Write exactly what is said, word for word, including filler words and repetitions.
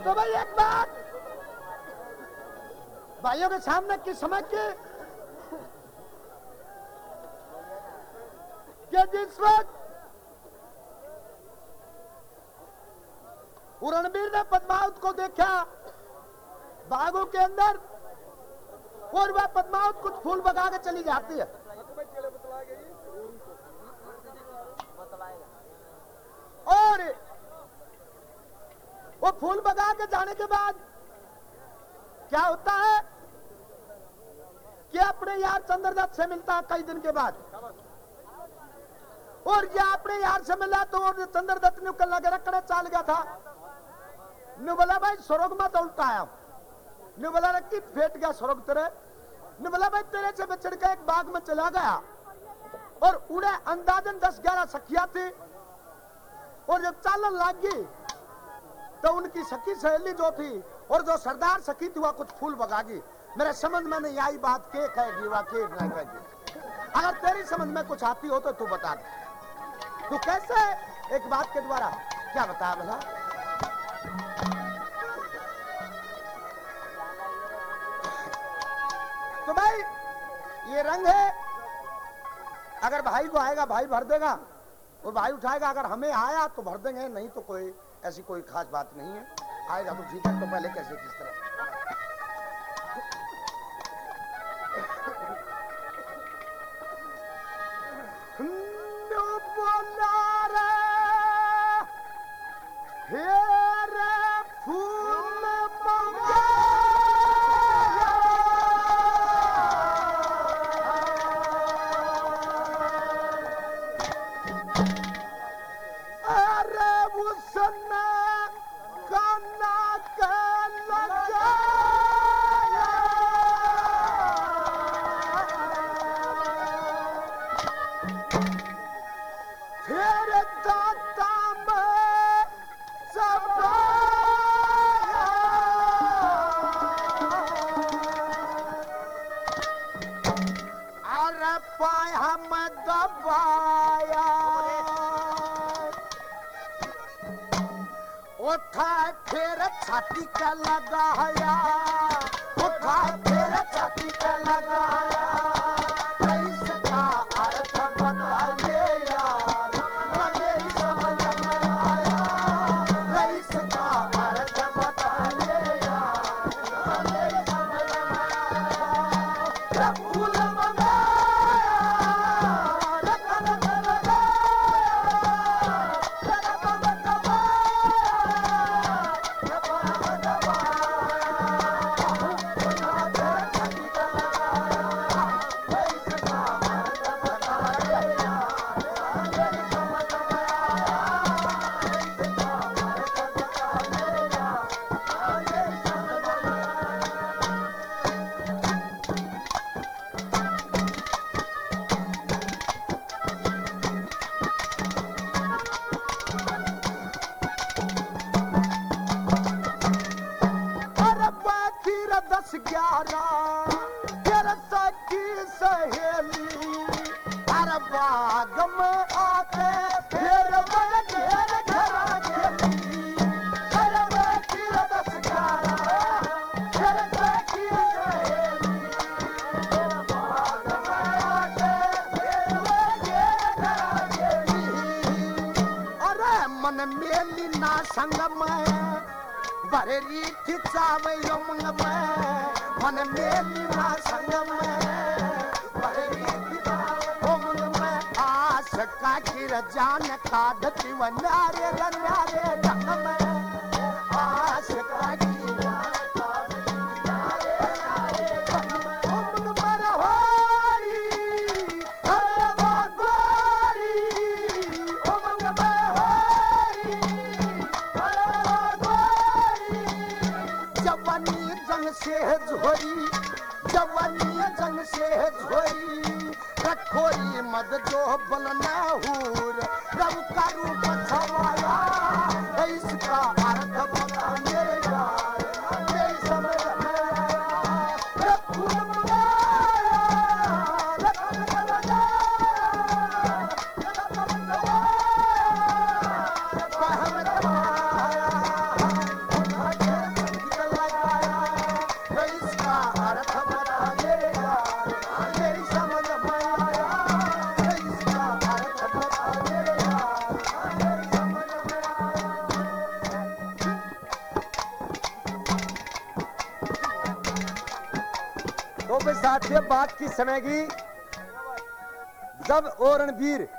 तो भाई एक बात भाइयों के सामने की समझ के कि जिस वक्त रणबीर ने पद्मावत को देखा बागों के अंदर और वह पद्मावत कुछ फूल बगा के चली जाती है। और वो फूल बगा के जाने के बाद क्या होता है कि अपने यार चंद्रदत्त से मिलता है कई दिन के बाद। और ये अपने यार से मिला तो चंद्रदत्त ने कल लगे रखने चाल गया था। ने बोला भाई स्वर्ग मत उल्टा आया। ने बोला रखी फेट गया स्वर्ग तेरे। ने बोला भाई तेरे से बिछड़ के एक बाग में चला गया और उड़े अंदाजन दस ग्यारह सखिया थी। और जब चालन लग गई तो उनकी सखी सहेली जो थी और जो सरदार सखी थी वह कुछ फूल बगागी। मेरे समझ में नहीं आई बात के कहेगी वह के नहीं कहेगी। अगर तेरी समझ में कुछ आती हो तो तू बता दे। तू कैसे एक बात के द्वारा क्या बता भला? तो भाई ये रंग है। अगर भाई को आएगा भाई भर देगा और भाई उठाएगा। अगर हमें आया तो भर देंगे, नहीं तो कोई ऐसी कोई खास बात नहीं है। आएगा तो ठीक है। तो पहले कैसे किस तरह छाती का लगाया उठा फिर छाती का लगाया। इसका अर्थ बताइए यार मेरी समझ में आया। इसका अर्थ बताइए यार मेरी समझ में आया। फूल जान काढ़ती व नारे नारे ढंग में आश का गिरा नारे नारे ढंग में उम्र मर होरी हर बागोरी उम्र मर होरी हर बागोरी। जवानी जंग से झोरी जवानी जंग से झोरी रखोरी मद जो बलना हूर रब का रूप छवाया। इसका अर्थ बताइए यार मेरी समझ में आया। फूल मंगाया रखन लगाया पहम दबाया वो भी साथियों बात की समय की जब ओ रणबीर